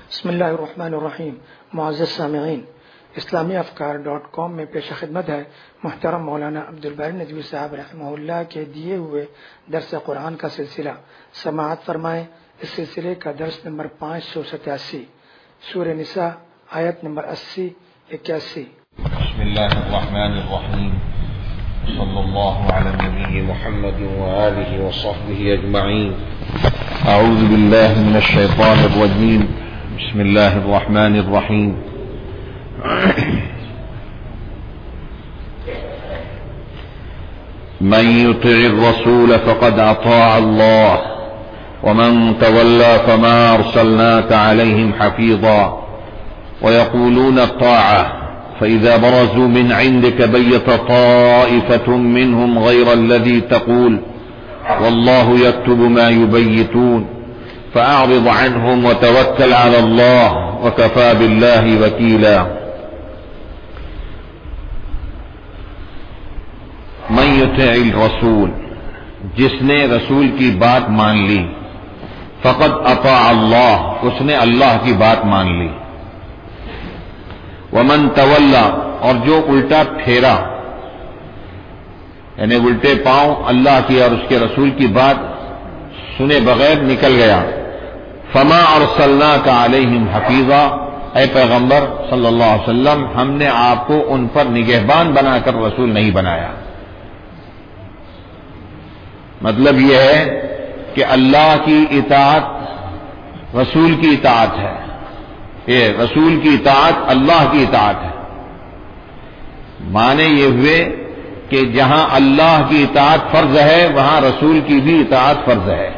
بسم اللہ الرحمن الرحیم۔ معزز سامعین، اسلامی افکار.com میں پیش خدمت ہے محترم مولانا عبدالباری ندوی صاحب رحمہ اللہ کے دیے ہوئے درس قرآن کا سلسلہ۔ سماعت فرمائیں۔ اس سلسلے کا درس نمبر 587، سورہ نساء، آیت نمبر 80-81۔ بسم اللہ الرحمن الرحیم، صلی اللہ علی النبی محمد وآلہ وصحبہ اجمعین۔ اعوذ باللہ من الشیطان الرجیم، بسم اللہ الرحمن الرحیم۔ من يطع الرسول فقد اطاع الله ومن تولى فما ارسلناك عليهم حفيظا ويقولون الطاعة فإذا برزوا من عندك بيت طائفة منهم غير الذي تقول والله يكتب ما يبيتون فأعرض عنهم وتوكل على الله وكفى بالله وكيلا۔ من يطع الرسول، جس نے رسول کی بات مان لی، فقد اطاع اللہ، اس نے اللہ کی بات مان لی۔ ومن تولا، اور جو الٹا پھیرا، یعنی الٹے پاؤں اللہ کی اور اس کے رسول کی بات سنے بغیر نکل گیا، فما ارسلناک علیہم حفیظا، اے پیغمبر صلی اللہ علیہ وسلم، ہم نے آپ کو ان پر نگہبان بنا کر رسول نہیں بنایا۔ مطلب یہ ہے کہ اللہ کی اطاعت رسول کی اطاعت ہے، یہ رسول کی اطاعت اللہ کی اطاعت ہے۔ معنی یہ ہوئے کہ جہاں اللہ کی اطاعت فرض ہے وہاں رسول کی بھی اطاعت فرض ہے۔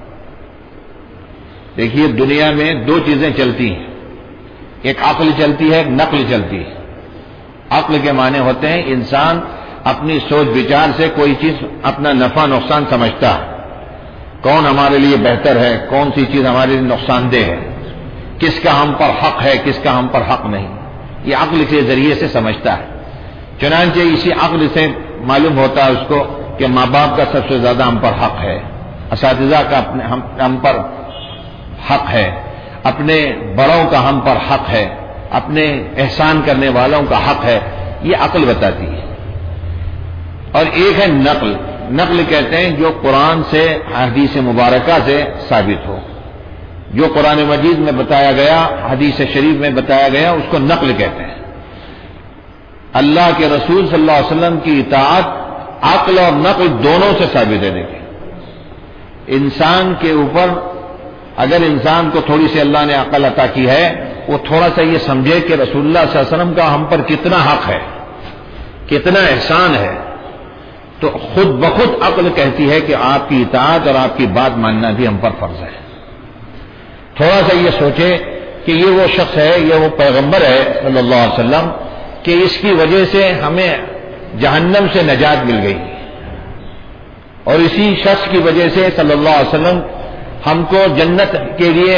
دیکھیے، دنیا میں دو چیزیں چلتی ہیں، ایک عقل چلتی ہے، ایک نقل چلتی ہے۔ عقل کے معنی ہوتے ہیں انسان اپنی سوچ بچار سے کوئی چیز اپنا نفع نقصان سمجھتا ہے، کون ہمارے لیے بہتر ہے، کون سی چیز ہمارے لیے نقصان دہ ہے، کس کا ہم پر حق ہے، کس کا ہم پر حق نہیں، یہ عقل کے ذریعے سے سمجھتا ہے۔ چنانچہ اسی عقل سے معلوم ہوتا ہے اس کو کہ ماں باپ کا سب سے زیادہ ہم پر حق ہے، اساتذہ کا ہم پر حق ہے، اپنے بڑوں کا ہم پر حق ہے، اپنے احسان کرنے والوں کا حق ہے، یہ عقل بتاتی ہے۔ اور ایک ہے نقل۔ نقل کہتے ہیں جو قرآن سے، حدیث مبارکہ سے ثابت ہو، جو قرآن مجید میں بتایا گیا، حدیث شریف میں بتایا گیا، اس کو نقل کہتے ہیں۔ اللہ کے رسول صلی اللہ علیہ وسلم کی اطاعت عقل اور نقل دونوں سے ثابت ہے۔ دیکھیں، انسان کے اوپر اگر انسان کو تھوڑی سی اللہ نے عقل عطا کی ہے، وہ تھوڑا سا یہ سمجھے کہ رسول اللہ صلی اللہ علیہ وسلم کا ہم پر کتنا حق ہے، کتنا احسان ہے، تو خود بخود عقل کہتی ہے کہ آپ کی اطاعت اور آپ کی بات ماننا بھی ہم پر فرض ہے۔ تھوڑا سا یہ سوچے کہ یہ وہ شخص ہے، یہ وہ پیغمبر ہے صلی اللہ علیہ وسلم کہ اس کی وجہ سے ہمیں جہنم سے نجات مل گئی، اور اسی شخص کی وجہ سے صلی اللہ علیہ وسلم ہم کو جنت کے لیے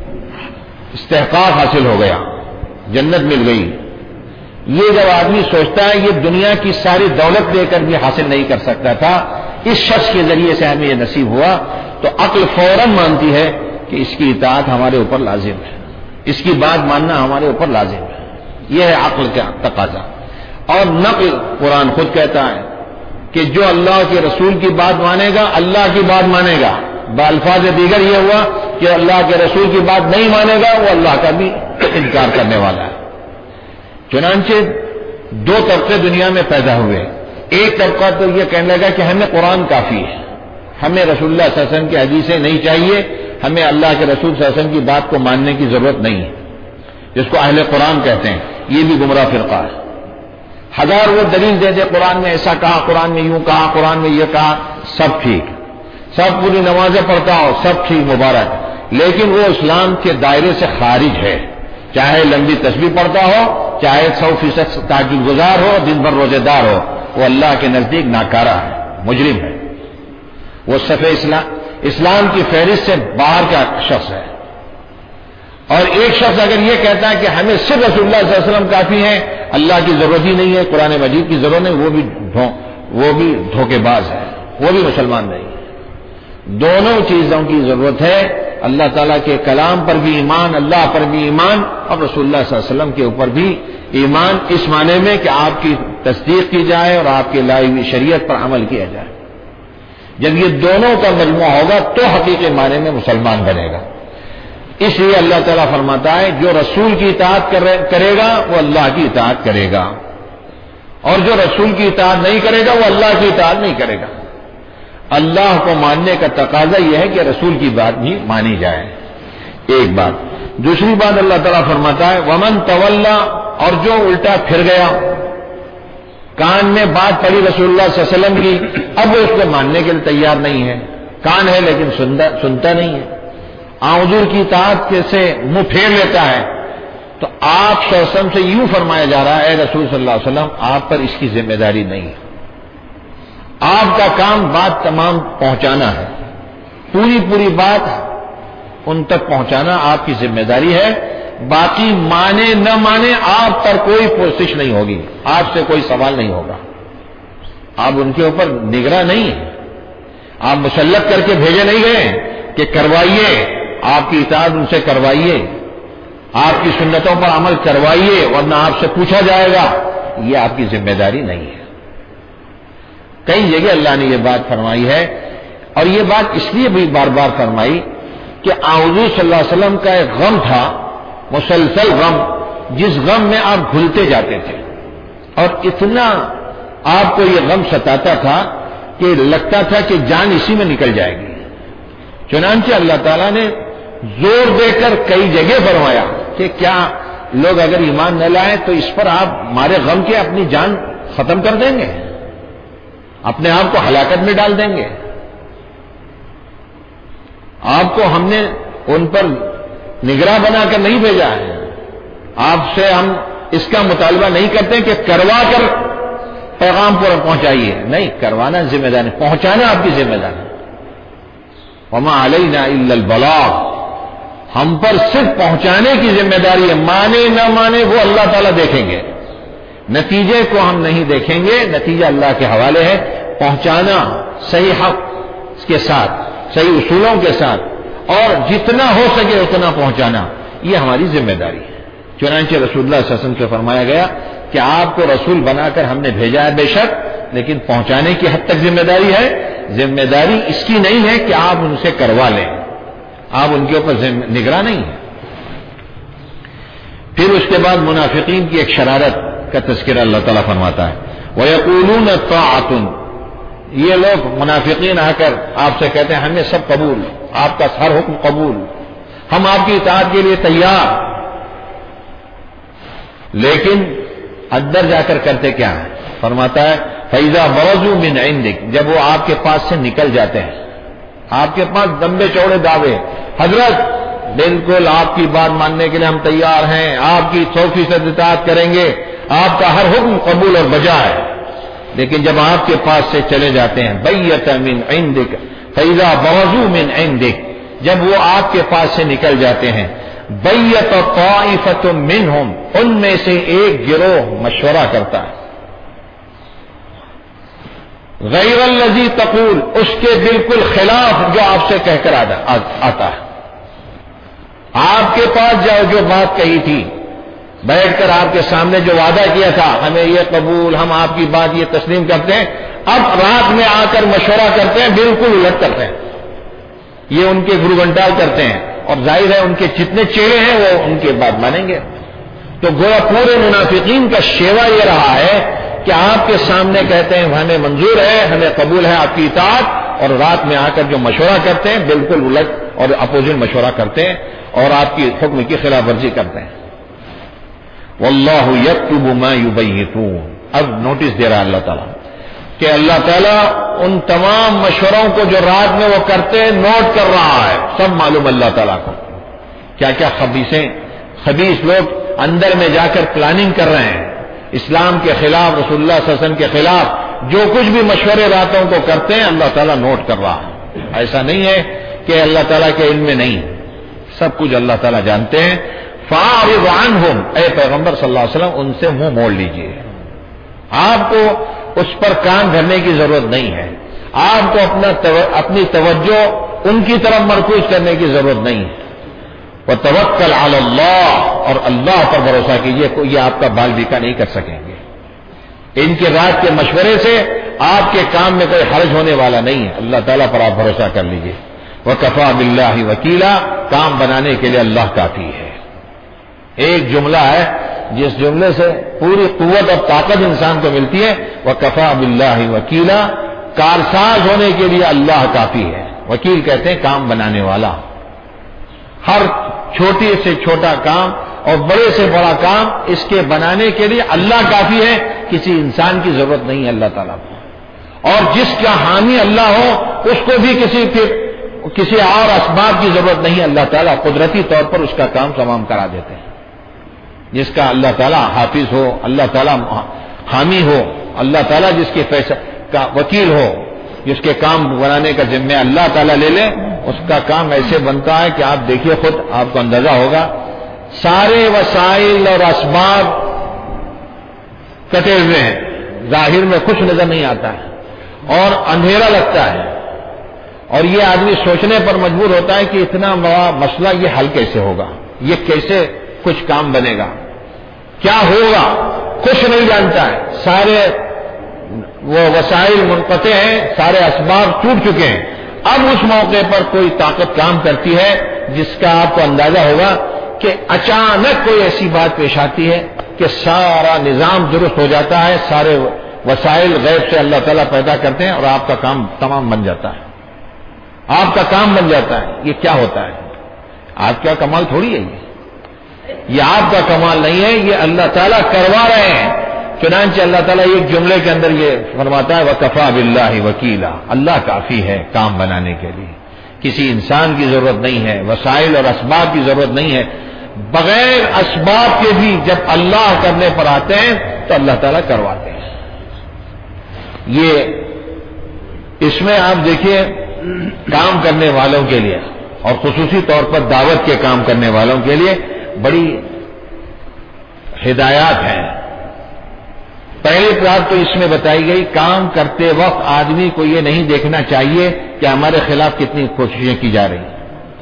استحقاق حاصل ہو گیا، جنت مل گئی۔ یہ جب آدمی سوچتا ہے یہ دنیا کی ساری دولت لے کر بھی حاصل نہیں کر سکتا تھا، اس شخص کے ذریعے سے ہمیں یہ نصیب ہوا، تو عقل فوراً مانتی ہے کہ اس کی اطاعت ہمارے اوپر لازم ہے، اس کی بات ماننا ہمارے اوپر لازم ہے۔ یہ ہے عقل کا تقاضا۔ اور نقل، قرآن خود کہتا ہے کہ جو اللہ کے رسول کی بات مانے گا اللہ کی بات مانے گا۔ بالفاظ دیگر یہ ہوا کہ اللہ کے رسول کی بات نہیں مانے گا وہ اللہ کا بھی انکار کرنے والا ہے۔ چنانچہ دو طبقے دنیا میں پیدا ہوئے۔ ایک طبقہ تو یہ کہنے لگا کہ ہمیں قرآن کافی ہے، ہمیں رسول اللہ صلی اللہ علیہ وسلم کی حدیثیں نہیں چاہیے، ہمیں اللہ کے رسول صلی اللہ علیہ وسلم کی بات کو ماننے کی ضرورت نہیں ہے، جس کو اہل قرآن کہتے ہیں۔ یہ بھی گمراہ فرقہ ہے۔ ہزار وہ دلیل دے دے، قرآن میں ایسا کہا، قرآن میں یوں کہا، قرآن میں یہ کہا، سب ٹھیک، سب پوری نمازیں پڑھتا ہو، سب ٹھیک، مبارک، لیکن وہ اسلام کے دائرے سے خارج ہے۔ چاہے لمبی تسبیح پڑھتا ہو، چاہے 100% تہجد گزار ہو، دن بھر روزے دار ہو، وہ اللہ کے نزدیک ناکارہ ہے، مجرم ہے، وہ صف اسلام کی فہرست سے باہر کا شخص ہے۔ اور ایک شخص اگر یہ کہتا ہے کہ ہمیں صرف رسول اللہ صلی اللہ علیہ وسلم کافی ہے، اللہ کی ضرورت ہی نہیں ہے، قرآن مجید کی ضرورت نہیں، وہ بھی دھوکے باز ہے، وہ بھی مسلمان نہیں ہے۔ دونوں چیزوں کی ضرورت ہے، اللہ تعالیٰ کے کلام پر بھی ایمان، اللہ پر بھی ایمان، اور رسول اللہ صلی اللہ علیہ وسلم کے اوپر بھی ایمان، اس معنی میں کہ آپ کی تصدیق کی جائے اور آپ کی لائی ہوئی شریعت پر عمل کیا جائے۔ جب یہ دونوں کا مجموعہ ہوگا تو حقیقی معنی میں مسلمان بنے گا۔ اس لیے اللہ تعالیٰ فرماتا ہے جو رسول کی اطاعت کرے گا وہ اللہ کی اطاعت کرے گا، اور جو رسول کی اطاعت نہیں کرے گا وہ اللہ کی اطاعت نہیں کرے گا۔ اللہ کو ماننے کا تقاضا یہ ہے کہ رسول کی بات بھی مانی جائے، ایک بات۔ دوسری بات اللہ تعالیٰ فرماتا ہے ومن تولا، اور جو الٹا پھر گیا، کان میں بات پڑی رسول اللہ صلی اللہ علیہ وسلم کی، اب وہ اس کو ماننے کے لیے تیار نہیں ہے، کان ہے لیکن سنتا نہیں ہے، حضور کی اطاعت سے منہ پھیر لیتا ہے، تو آپ صلی اللہ علیہ وسلم سے یوں فرمایا جا رہا ہے اے رسول صلی اللہ علیہ وسلم آپ پر اس کی ذمہ داری نہیں ہے، آپ کا کام بات تمام پہنچانا ہے، پوری بات ان تک پہنچانا آپ کی ذمہ داری ہے، باقی مانے نہ مانے آپ پر کوئی پرسش نہیں ہوگی، آپ سے کوئی سوال نہیں ہوگا، آپ ان کے اوپر نگراں نہیں ہیں، آپ مسلط کر کے بھیجے نہیں گئے کہ کروائیے، آپ کی اطاعت ان سے کروائیے، آپ کی سنتوں پر عمل کروائیے ورنہ آپ سے پوچھا جائے گا، یہ آپ کی ذمہ داری نہیں ہے۔ کئی جگہ اللہ نے یہ بات فرمائی ہے، اور یہ بات اس لیے بھی بار بار فرمائی کہ حضور صلی اللہ علیہ وسلم کا ایک غم تھا، مسلسل غم، جس غم میں آپ گھلتے جاتے تھے، اور اتنا آپ کو یہ غم ستاتا تھا کہ لگتا تھا کہ جان اسی میں نکل جائے گی۔ چنانچہ اللہ تعالیٰ نے زور دے کر کئی جگہ فرمایا کہ کیا لوگ اگر ایمان نہ لائیں تو اس پر آپ مارے غم کے اپنی جان ختم کر دیں گے، اپنے آپ کو ہلاکت میں ڈال دیں گے۔ آپ کو ہم نے ان پر نگراں بنا کر نہیں بھیجا ہے، آپ سے ہم اس کا مطالبہ نہیں کرتے کہ کروا کر پیغام پر پہنچائیے، نہیں، کروانا ذمہ داری، پہنچانا آپ کی ذمہ داری۔ وما علینا الا البلاغ، ہم پر صرف پہنچانے کی ذمہ داری ہے، مانے نہ مانے وہ اللہ تعالیٰ دیکھیں گے، نتیجے کو ہم نہیں دیکھیں گے، نتیجہ اللہ کے حوالے ہے، پہنچانا صحیح حق کے ساتھ، صحیح اصولوں کے ساتھ، اور جتنا ہو سکے اتنا پہنچانا، یہ ہماری ذمہ داری ہے۔ چنانچہ رسول اللہ صلی اللہ علیہ وسلم سے فرمایا گیا کہ آپ کو رسول بنا کر ہم نے بھیجا ہے بے شک، لیکن پہنچانے کی حد تک ذمہ داری ہے، ذمہ داری اس کی نہیں ہے کہ آپ ان سے کروا لیں، آپ ان کے اوپر نگراں نہیں ہیں۔ پھر اس کے بعد منافقین کی ایک شرارت کا تذکرہ اللہ تعالیٰ فرماتا ہے وَيَقُولُونَ طَاعَةٌ، یہ لوگ منافقین آ کر آپ سے کہتے ہیں ہمیں سب قبول، آپ کا ہر حکم قبول، ہم آپ کی اطاعت کے لیے تیار، لیکن اندر جا کر کرتے کیا ہیں؟ فرماتا ہے فَإِذَا بَرَزُوا مِنْ عِنْدِكَ، جب وہ آپ کے پاس سے نکل جاتے ہیں، آپ کے پاس لمبے چوڑے دعوے، حضرت بالکل آپ کی بات ماننے کے لیے ہم تیار ہیں، آپ کی 100% اطاعت کریں گے، آپ کا ہر حکم قبول اور بجا ہے، لیکن جب آپ کے پاس سے چلے جاتے ہیں بَيَّتَ مِنْ عِنْدِكَ فَإِذَا بَرَزُوا مِنْ عِنْدِكَ، جب وہ آپ کے پاس سے نکل جاتے ہیں بَيَّتَ طَائِفَةٌ مِّنْهُمْ، ان میں سے ایک گروہ مشورہ کرتا ہے غیر الذی تقول، اس کے بالکل خلاف جو آپ سے کہہ کر آتا ہے، آپ کے پاس جو بات کہی تھی، بیٹھ کر آپ کے سامنے جو وعدہ کیا تھا ہمیں یہ قبول، ہم آپ کی بات یہ تسلیم کرتے ہیں، اب رات میں آ کر مشورہ کرتے ہیں، بالکل الٹ کرتے ہیں، یہ ان کے گرو گھنٹال کرتے ہیں، اور ظاہر ہے ان کے جتنے چہرے ہیں وہ ان کی بات مانیں گے۔ تو گویا پورے منافقین کا شیوا یہ رہا ہے کہ آپ کے سامنے کہتے ہیں ہمیں منظور ہے، ہمیں قبول ہے آپ کی اطاعت، اور رات میں آ کر جو مشورہ کرتے ہیں بالکل الٹ اور اپوزٹ مشورہ کرتے ہیں اور آپ کی حکم کی خلاف ورزی کرتے ہیں۔ واللہ یکتب ما یبیتون، اب نوٹس دے رہا ہے اللہ تعالیٰ کہ اللہ تعالیٰ ان تمام مشوروں کو جو رات میں وہ کرتے ہیں نوٹ کر رہا ہے، سب معلوم اللہ تعالیٰ کو، کیا کیا خبیث لوگ اندر میں جا کر پلاننگ کر رہے ہیں، اسلام کے خلاف، رسول اللہ صلی اللہ علیہ وسلم کے خلاف جو کچھ بھی مشورے راتوں کو کرتے ہیں اللہ تعالیٰ نوٹ کر رہا ہے۔ ایسا نہیں ہے کہ اللہ تعالیٰ کے علم میں نہیں، سب کچھ اللہ تعالیٰ جانتے ہیں۔ فَأَعْرِضْ عَنْهُمْ، اے پیغمبر صلی اللہ علیہ وسلم ان سے منہ موڑ لیجئے، آپ کو اس پر کان دھرنے کی ضرورت نہیں ہے، آپ کو اپنی توجہ ان کی طرف مرکوز کرنے کی ضرورت نہیں ہے. وتوکل علی اللہ، اور اللہ پر بھروسہ کیجئے، یہ آپ کا بال بیکا نہیں کر سکیں گے. ان کے رات کے مشورے سے آپ کے کام میں کوئی حرج ہونے والا نہیں ہے. اللہ تعالیٰ پر آپ بھروسہ کر لیجئے. وکفیٰ باللہ وکیلا، کام بنانے کے لیے اللہ کافی ہے. ایک جملہ ہے جس جملے سے پوری قوت اور طاقت انسان کو ملتی ہے. وکفیٰ باللہ وکیلا، کارساز ہونے کے لیے اللہ کافی ہے. وکیل کہتے ہیں کام بنانے والا. ہر چھوٹے سے چھوٹا کام اور بڑے سے بڑا کام اس کے بنانے کے لیے اللہ کافی ہے. کسی انسان کی ضرورت نہیں ہے اللہ تعالیٰ کو. اور جس کا حامی اللہ ہو اس کو بھی کسی اور اسباب کی ضرورت نہیں. اللہ تعالیٰ قدرتی طور پر اس کا کام تمام کرا دیتے ہیں. جس کا اللہ تعالیٰ حافظ ہو، اللہ تعالیٰ حامی ہو، اللہ تعالیٰ جس کے کا وکیل ہو، جس کے کام بنانے کا ذمہ اللہ تعالیٰ لے لے، اس کا کام ایسے بنتا ہے کہ آپ دیکھیے خود آپ کو اندازہ ہوگا. سارے وسائل اور اسباب کٹے ہوئے ہیں، ظاہر میں کچھ نظر نہیں آتا ہے اور اندھیرا لگتا ہے، اور یہ آدمی سوچنے پر مجبور ہوتا ہے کہ اتنا بڑا مسئلہ یہ حل کیسے ہوگا، یہ کیسے کچھ کام بنے گا، کیا ہوگا، کچھ نہیں جانتا ہے. سارے وہ وسائل منقطع ہیں، سارے اسباب ٹوٹ چکے ہیں. اب اس موقع پر کوئی طاقت کام کرتی ہے جس کا آپ کو اندازہ ہوگا کہ اچانک کوئی ایسی بات پیش آتی ہے کہ سارا نظام درست ہو جاتا ہے، سارے وسائل غیب سے اللہ تعالیٰ پیدا کرتے ہیں اور آپ کا کام تمام بن جاتا ہے. آپ کا کام بن جاتا ہے. یہ کیا ہوتا ہے؟ آپ کا کمال تھوڑی ہے یہ آپ کا کمال نہیں ہے، یہ اللہ تعالیٰ کروا رہے ہیں. چنانچہ اللہ تعالیٰ ایک جملے کے اندر یہ فرماتا ہے وکفیٰ باللہ وکیلا، اللہ کافی ہے کام بنانے کے لیے. کسی انسان کی ضرورت نہیں ہے، وسائل اور اسباب کی ضرورت نہیں ہے. بغیر اسباب کے بھی جب اللہ کرنے پر آتے ہیں تو اللہ تعالیٰ کرواتے ہیں. یہ اس میں آپ دیکھیے کام کرنے والوں کے لیے اور خصوصی طور پر دعوت کے کام کرنے والوں کے لیے بڑی ہدایات ہیں. پہلی بات تو اس میں بتائی گئی کام کرتے وقت آدمی کو یہ نہیں دیکھنا چاہیے کہ ہمارے خلاف کتنی کوششیں کی جا رہی ہیں،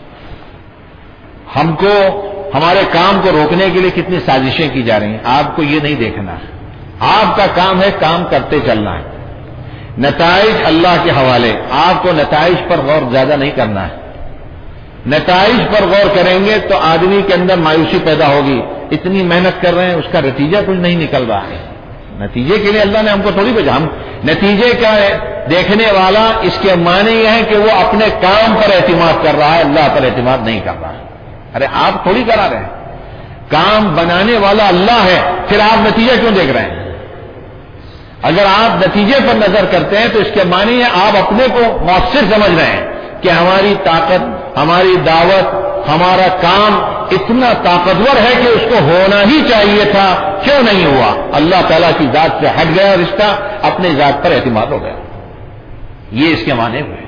ہم کو ہمارے کام کو روکنے کے لیے کتنی سازشیں کی جا رہی ہیں. آپ کو یہ نہیں دیکھنا ہے. آپ کا کام ہے کام کرتے چلنا ہے. نتائج اللہ کے حوالے. آپ کو نتائج پر غور زیادہ نہیں کرنا ہے. نتائج پر غور کریں گے تو آدمی کے اندر مایوسی پیدا ہوگی. اتنی محنت کر رہے ہیں، اس کا نتیجہ کچھ نہیں نکل رہا ہے. نتیجے کے لیے اللہ نے ہم کو تھوڑی بھیجا. ہم نتیجے کا دیکھنے والا اس کے معنی یہ ہے کہ وہ اپنے کام پر اعتماد کر رہا ہے، اللہ پر اعتماد نہیں کر رہا ہے. ارے آپ تھوڑی کرا رہے ہیں، کام بنانے والا اللہ ہے، پھر آپ نتیجہ کیوں دیکھ رہے ہیں؟ اگر آپ نتیجے پر نظر کرتے ہیں تو اس کے معنی ہے آپ اپنے کو مؤثر سمجھ رہے ہیں کہ ہماری طاقت، ہماری دعوت، ہمارا کام اتنا طاقتور ہے کہ اس کو ہونا ہی چاہیے تھا، کیوں نہیں ہوا؟ اللہ تعالیٰ کی ذات سے ہٹ گیا رشتہ، اپنے ذات پر اعتماد ہو گیا. یہ اس کے معنی ہوئے.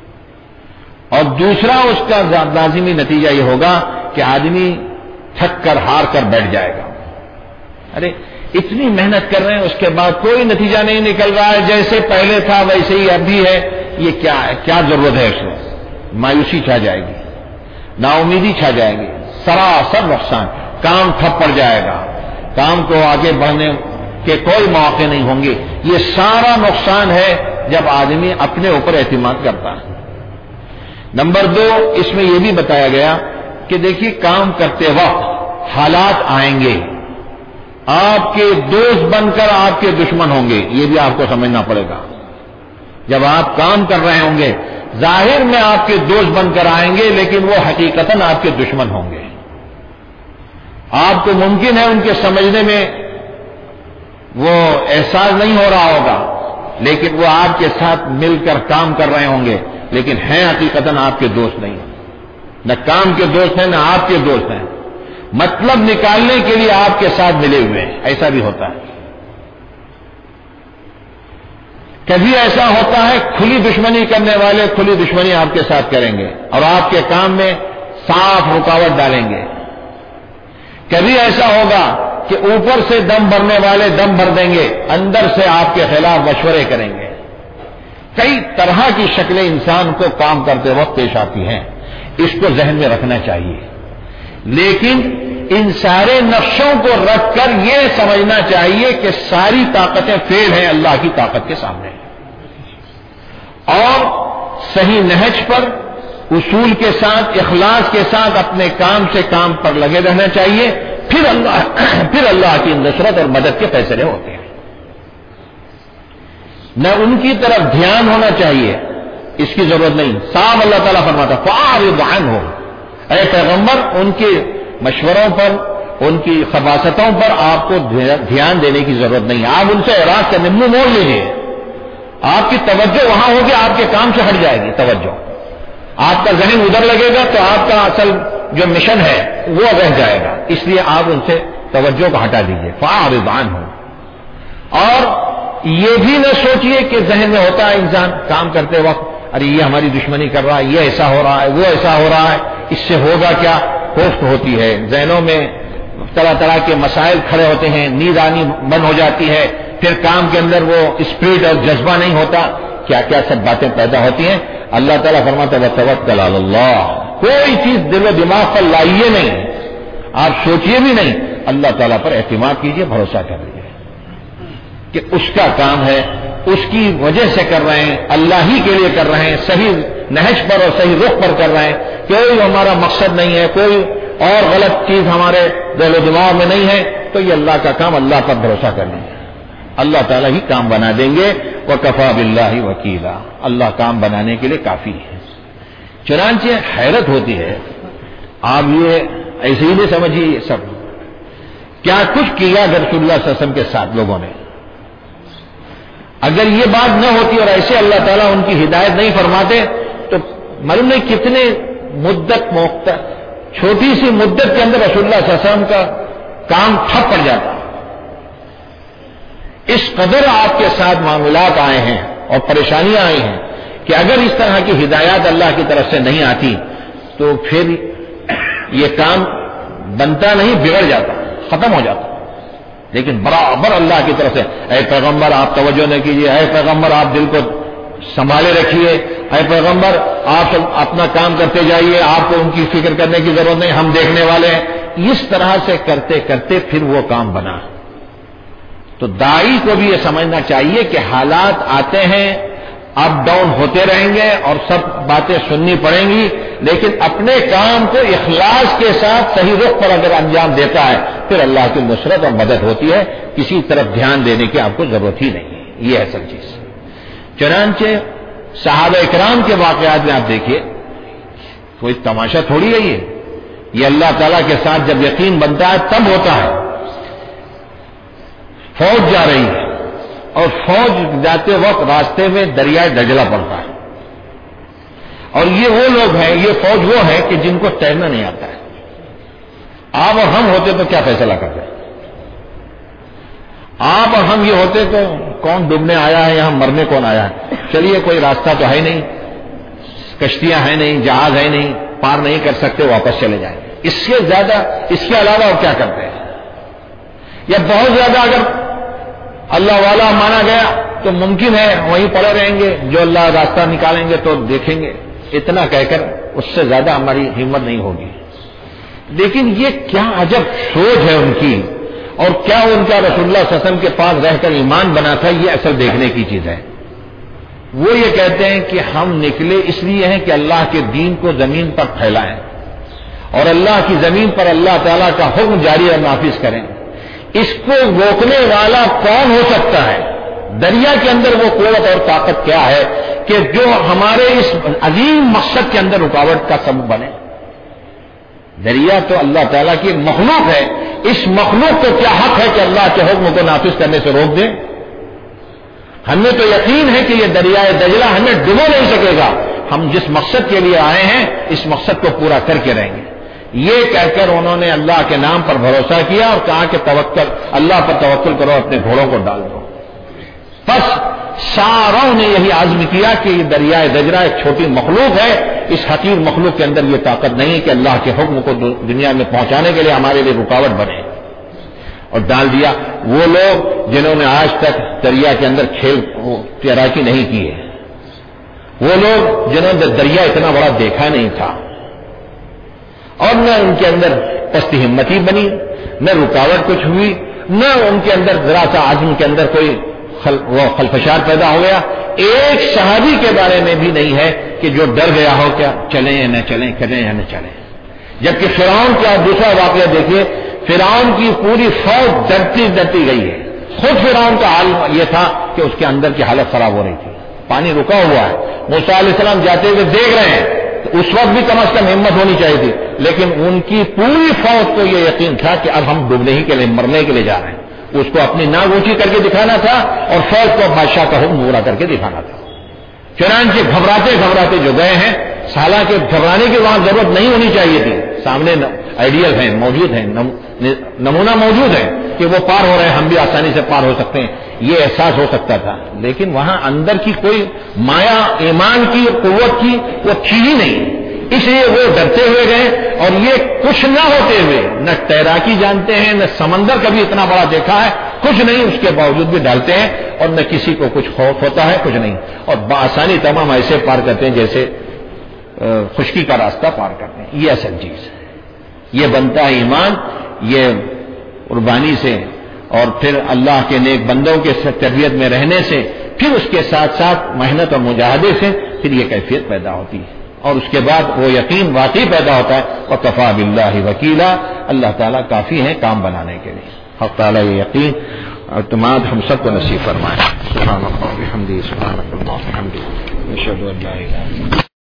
اور دوسرا اس کا لازمی نتیجہ یہ ہوگا کہ آدمی تھک کر ہار کر بیٹھ جائے گا. ارے اتنی محنت کر رہے ہیں، اس کے بعد کوئی نتیجہ نہیں نکل رہا ہے، جیسے پہلے تھا ویسے ہی اب بھی ہے، یہ کیا ہے؟ کیا ضرورت ہے اس میں؟ مایوسی چھا جائے گی، نا امیدی چھا جائے گی، سراسر نقصان. کام ٹھپ پڑ جائے گا، کام کو آگے بڑھنے کے کوئی مواقع نہیں ہوں گے. یہ سارا نقصان ہے جب آدمی اپنے اوپر اعتماد کرتا ہے. نمبر 2، اس میں یہ بھی بتایا گیا کہ دیکھیے کام کرتے وقت حالات آئیں گے، آپ کے دوست بن کر آپ کے دشمن ہوں گے. یہ بھی آپ کو سمجھنا پڑے گا. جب آپ کام کر رہے ہوں گے ظاہر میں آپ کے دوست بن کر آئیں گے، لیکن وہ حقیقتاً آپ کے دشمن ہوں گے. آپ کو ممکن ہے ان کے سمجھنے میں وہ احساس نہیں ہو رہا ہوگا، لیکن وہ آپ کے ساتھ مل کر کام کر رہے ہوں گے، لیکن ہیں حقیقتاً آپ کے دوست نہیں. نہ کام کے دوست ہیں نہ آپ کے دوست ہیں، مطلب نکالنے کے لیے آپ کے ساتھ ملے ہوئے ہیں. ایسا بھی ہوتا ہے. کبھی ایسا ہوتا ہے کھلی دشمنی کرنے والے کھلی دشمنی آپ کے ساتھ کریں گے اور آپ کے کام میں صاف رکاوٹ ڈالیں گے. کبھی ایسا ہوگا کہ اوپر سے دم بھرنے والے دم بھر دیں گے، اندر سے آپ کے خلاف مشورے کریں گے. کئی طرح کی شکلیں انسان کو کام کرتے وقت پیش آتی ہیں، اس کو ذہن میں رکھنا چاہیے، لیکن ان سارے نقشوں کو رکھ کر یہ سمجھنا چاہیے کہ ساری طاقتیں فیل ہیں اللہ کی طاقت کے سامنے، اور صحیح نہج پر اصول کے ساتھ اخلاص کے ساتھ اپنے کام سے کام پر لگے رہنا چاہیے، پھر اللہ کی نصرت اور مدد کے فیصلے ہوتے ہیں۔ نہ ان کی طرف دھیان ہونا چاہیے، اس کی ضرورت نہیں، صاحب اللہ تعالیٰ فرماتا فَأَعْرِضْ عَنْهُمْ، اے پیغمبر ان کے مشوروں پر، ان کی خباستوں پر آپ کو دھیان دینے کی ضرورت نہیں، آپ ان سے اعراض کرنے منہ موڑ لیجیے، آپ کی توجہ وہاں ہوگی، آپ کے کام سے ہٹ جائے گی توجہ، آپ کا ذہن ادھر لگے گا تو آپ کا اصل جو مشن ہے وہ رہ جائے گا، اس لیے آپ ان سے توجہ کو ہٹا دیجیے، فَأَعْرِضْ عَنْهُمْ۔ اور یہ بھی نہ سوچئے کہ ذہن میں ہوتا ہے انسان کام کرتے وقت، ارے یہ ہماری دشمنی کر رہا ہے، یہ ایسا ہو رہا ہے، وہ ایسا ہو رہا ہے، اس سے ہوگا کیا، خوف ہوتی ہے، ذہنوں میں طرح طرح کے مسائل کھڑے ہوتے ہیں، نیند آنی بند ہو جاتی ہے، پھر کام کے اندر وہ اسپرٹ اور جذبہ نہیں ہوتا، کیا کیا سب باتیں پیدا ہوتی ہیں۔ اللہ تعالیٰ فرماتا ہے وَتَوَکَّلْ عَلَى اللَّهِ، کوئی چیز دل و دماغ پر لائیے نہیں، آپ سوچئے بھی نہیں، اللہ تعالیٰ پر اعتماد کیجئے، بھروسہ کریے کہ اس کا کام ہے، اس کی وجہ سے کر رہے ہیں، اللہ ہی کے لیے کر رہے ہیں، صحیح نہج پر اور صحیح رخ پر کر رہے ہیں، کوئی ہمارا مقصد نہیں ہے، کوئی اور غلط چیز ہمارے دل و دماغ میں نہیں ہے، تو یہ اللہ کا کام، اللہ پر بھروسہ کر لیں، اللہ تعالیٰ ہی کام بنا دیں گے، وَكَفَى بِاللَّهِ وَكِيلًا، اللہ کام بنانے کے لیے کافی ہے۔ چنانچہ حیرت ہوتی ہے، آپ یہ ایسے ہی نہیں سمجھیے، یہ سب کیا کچھ کیا رسول اللہ صلی اللہ علیہ وسلم کے ساتھ لوگوں نے، اگر یہ بات نہ ہوتی اور ایسے اللہ تعالیٰ ان کی ہدایت نہیں فرماتے تو معلوم نہیں کتنے مدت چھوٹی سی مدت کے اندر رسول اللہ صلی اللہ علیہ وسلم کا کام ٹھپ پڑ جاتا۔ اس قدر آپ کے ساتھ معاملات آئے ہیں اور پریشانیاں آئی ہیں کہ اگر اس طرح کی ہدایات اللہ کی طرف سے نہیں آتی تو پھر یہ کام بنتا نہیں، بگڑ جاتا، ختم ہو جاتا۔ لیکن برابر اللہ کی طرف سے اے پیغمبر آپ توجہ نہ کیجیے، اے پیغمبر آپ دل کو سنبھالے رکھیے، اے پیغمبر آپ اپنا کام کرتے جائیے، آپ کو ان کی فکر کرنے کی ضرورت نہیں، ہم دیکھنے والے ہیں۔ اس طرح سے کرتے کرتے پھر وہ کام بنا۔ تو داعی کو بھی یہ سمجھنا چاہیے کہ حالات آتے ہیں، اپ ڈاؤن ہوتے رہیں گے اور سب باتیں سننی پڑیں گی، لیکن اپنے کام کو اخلاص کے ساتھ صحیح رخ پر اگر انجام دیتا ہے پھر اللہ کی نصرت اور مدد ہوتی ہے، کسی طرف دھیان دینے کی آپ کو ضرورت ہی نہیں ہے، یہ اصل چیز۔ چنانچہ صحابہ اکرام کے واقعات میں آپ دیکھیے، کوئی تماشا تھوڑی ہے یہ اللہ تعالیٰ کے ساتھ جب یقین بنتا ہے تب ہوتا ہے۔ فوج جا رہی ہے اور فوج جاتے وقت راستے میں دریائے دجلہ پڑتا ہے، اور یہ وہ لوگ ہیں، یہ فوج وہ ہے کہ جن کو تیرنا نہیں آتا ہے۔ آپ اور ہم ہوتے تو کیا فیصلہ کرتے؟ آپ اور ہم یہ ہوتے تو کون ڈوبنے آیا ہے، یہاں مرنے کون آیا ہے، چلیے کوئی راستہ تو ہے نہیں، کشتیاں ہیں نہیں، جہاز ہے نہیں، پار نہیں کر سکتے، واپس چلے جائیں۔ اس سے زیادہ، اس کے علاوہ اور کیا کرتے ہیں؟ یا بہت زیادہ اگر اللہ والا مانا گیا تو ممکن ہے وہیں پڑے رہیں گے، جو اللہ راستہ نکالیں گے تو دیکھیں گے، اتنا کہہ کر اس سے زیادہ ہماری ہمت نہیں ہوگی۔ لیکن یہ کیا عجب سوچ ہے ان کی، اور کیا ان کا رسول اللہ صلی اللہ علیہ وسلم کے پاس رہ کر ایمان بنا تھا، یہ اصل دیکھنے کی چیز ہے۔ وہ یہ کہتے ہیں کہ ہم نکلے اس لیے ہیں کہ اللہ کے دین کو زمین پر پھیلائیں اور اللہ کی زمین پر اللہ تعالیٰ کا حکم جاری اور نافذ کریں۔ اس کو روکنے والا کون ہو سکتا ہے؟ دریا کے اندر وہ قوت اور طاقت کیا ہے کہ جو ہمارے اس عظیم مقصد کے اندر رکاوٹ کا سبب بنے؟ دریا تو اللہ تعالیٰ کی مخلوق ہے، اس مخلوق کو کیا حق ہے کہ اللہ کے حکم کو نافذ کرنے سے روک دے؟ ہمیں تو یقین ہے کہ یہ دریائے دجلہ ہمیں ڈبو نہیں سکے گا، ہم جس مقصد کے لیے آئے ہیں اس مقصد کو پورا کر کے رہیں گے۔ یہ کہہ کر انہوں نے اللہ کے نام پر بھروسہ کیا اور کہا کہ توکل، اللہ پر توکل کرو، اپنے گھوڑوں کو ڈال دو۔ بس ساروں نے یہی عزم کیا کہ یہ دریائے دجلہ ایک چھوٹی مخلوق ہے، اس حقیر مخلوق کے اندر یہ طاقت نہیں ہے کہ اللہ کے حکم کو دنیا میں پہنچانے کے لیے ہمارے لیے رکاوٹ بنے، اور ڈال دیا۔ وہ لوگ جنہوں نے آج تک دریا کے اندر کھیل تیراکی نہیں کی ہے، وہ لوگ جنہوں نے دریا اتنا بڑا دیکھا نہیں تھا، اور نہ ان کے اندر پستی ہمتی بنی، نہ رکاوٹ کچھ ہوئی، نہ ان کے اندر ذرا سا عزم کے اندر کوئی خلفشار پیدا ہو گیا. ایک صحابی کے بارے میں بھی نہیں ہے کہ جو ڈر گیا ہو کیا چلیں یا نہ چلیں، کریں یا نہ چلیں. جبکہ فرعون کا دوسرا واقعہ دیکھیے، فرعون کی پوری فوج ڈرتی گئی ہے. خود فرعون کا حال یہ تھا کہ اس کے اندر کی حالت خراب ہو رہی تھی، پانی رکا ہوا ہے، موسیٰ علیہ السلام جاتے ہوئے دیکھ رہے ہیں، تو اس وقت بھی کم از کم ہمت ہونی چاہیے تھی. لیکن ان کی پوری فوج کو یہ یقین تھا کہ اب ہم ڈوبنے ہی کے لیے، مرنے کے لیے جا رہے ہیں. اس کو اپنی ناک اونچی کر کے دکھانا تھا اور فوج کو بادشاہ کا حکم پورا کر کے دکھانا تھا. چنانچہ گھبراتے جو گئے ہیں، حالانکہ گھبرانے کی وہاں ضرورت نہیں ہونی چاہیے تھی. سامنے آئیڈیل ہیں، موجود ہیں، نمونہ موجود ہے کہ وہ پار ہو رہے ہیں، ہم بھی آسانی سے پار ہو سکتے ہیں، یہ احساس ہو سکتا تھا. لیکن وہاں اندر کی کوئی مایا، ایمان کی قوت کی وہ تھی ہی نہیں، اس لیے وہ ڈرتے ہوئے گئے. اور یہ کچھ نہ ہوتے ہوئے، نہ تیراکی جانتے ہیں، نہ سمندر کبھی اتنا بڑا دیکھا ہے، کچھ نہیں، اس کے باوجود بھی ڈالتے ہیں. اور نہ کسی کو کچھ خوف ہوتا ہے، کچھ نہیں، اور بآسانی تمام ایسے پار کرتے ہیں جیسے خشکی کا راستہ پار کرتے ہیں. یہ اصل چیز ہے، یہ بنتا ہے ایمان، یہ قربانی سے اور پھر اللہ کے نیک بندوں کے تربیت میں رہنے سے، پھر اس کے ساتھ ساتھ محنت اور مجاہدے سے پھر یہ کیفیت پیدا ہوتی ہے. اور اس کے بعد وہ یقین واقعی پیدا ہوتا ہے. وَكَفَى بِاللَّهِ وَكِيلًا، اللہ تعالیٰ کافی ہیں کام بنانے کے لیے. حق تعالیٰ یہ یقین اعتماد ہم سب کو نصیب فرمائے. سبحان اللہ وبحمدہ، سبحانک اللہم وبحمدک، اشہد ان لا الہ الا انت.